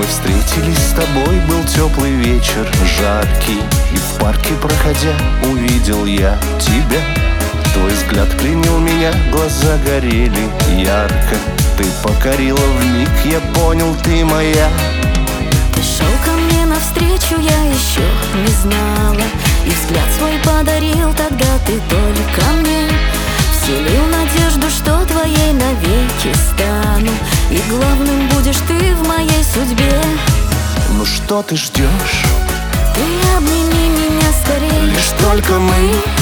Мы встретились с тобой, был теплый вечер, жаркий, и в парке проходя увидел я тебя. Твой взгляд пленил меня, глаза горели ярко. Ты покорила вмиг, я понял, ты моя. Ты шел ко мне навстречу, я еще не знала, и взгляд свой подарил тогда ты только мне. Вселил надежду, что твоей навеки стану, и главным будешь ты в моей судьбе. Ну что ты ждешь? Ты обними меня скорее, лишь только мы